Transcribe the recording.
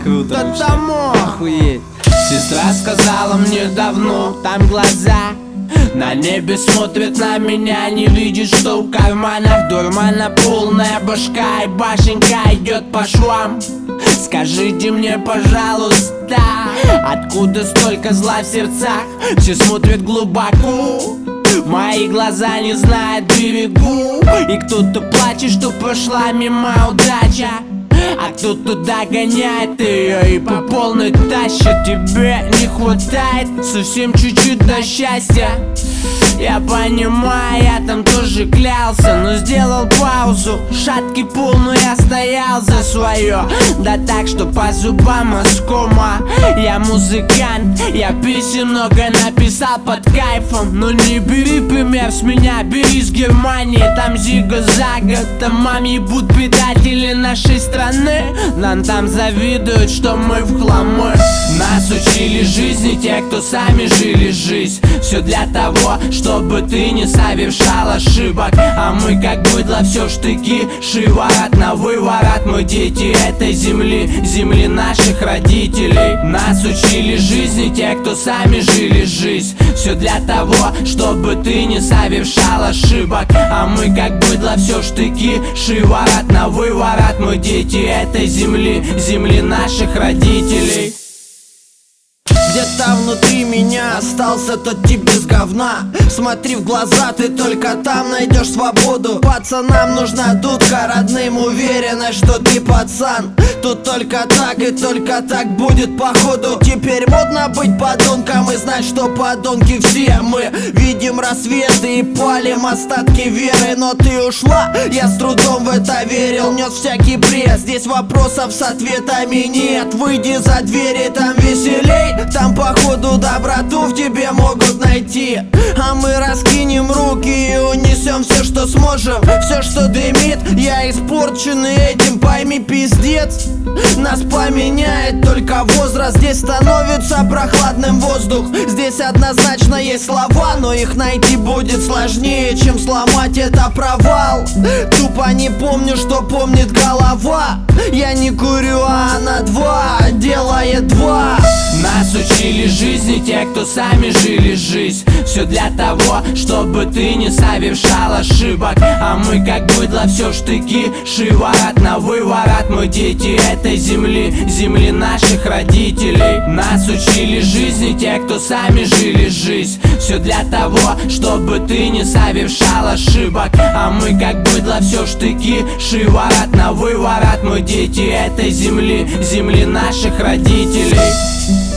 круто, потому охуеть. Сестра сказала мне давно, там глаза на небе смотрят на меня, не видишь, что в карманах дурмана полная башка, и башенька идет по швам. Скажите мне, пожалуйста, откуда столько зла в сердцах? Все смотрят глубоко, мои глаза не знают берегу. И кто-то плачет, что прошла мимо удача, а кто-то догоняет ее и по полной тащит. Тебе не хватает совсем чуть-чуть до счастья. Я понимаю, я там тоже клялся, но сделал паузу, шаткий полный, я стоял за свое. Да так, что по зубам оскома. Я музыкант, я песен много написал под кайфом. Но не бери пример с меня, бери с Германии. Там зига-зага, там мам ебут предатели нашей страны. Нам там завидуют, что мы в хламы. Нас учили жизни те, кто сами жили жизнь. Все для того, чтобы ты не совершал ошибок. А мы как быдло все в штыки, шиворот на выворот. Мы дети этой земли, земли наших родителей. Нас учили жизни те, кто сами жили жизнь. Все для того, чтобы ты не совершал ошибок. А мы как быдло все в штыки, шиворот на выворот. Мы дети этой земли, земли наших родителей. Где-то внутри меня остался тот тип без говна. Смотри в глаза, ты только там найдешь свободу. Пацанам нужна дудка, родным уверенность, что ты пацан. Тут только так и только так будет походу. Теперь модно быть подонком и знать, что подонки все мы. Видим рассветы и палим остатки веры. Но ты ушла, я с трудом в это верил. Нес всякий бред, здесь вопросов с ответами нет. Выйди за двери, там веселей. Там походу доброту в тебе могут найти. А мы раскинем руки и унесем все, что сможем. Все, что дымит, я испорченный этим, пойми, пиздец. Нас поменяет только возраст. Здесь становится прохладным воздух. Здесь однозначно есть слова, но их найти будет сложнее, чем сломать это провал. Тупо не помню, что помнит голова. Я не курю, а она два делает два. Нас учили жизни те, кто сами жили жизнь. Все для того, чтобы ты не совершал ошибок. А мы как быдло все в штыки, шиворот на выворот. Мы дети этой земли, земли наших родителей. Нас учили жизни те, кто сами жили жизнь. Все для того, чтобы ты не совершал ошибок. А мы как быдло все в штыки, шиворот на выворот. Мы дети этой земли, земли наших родителей.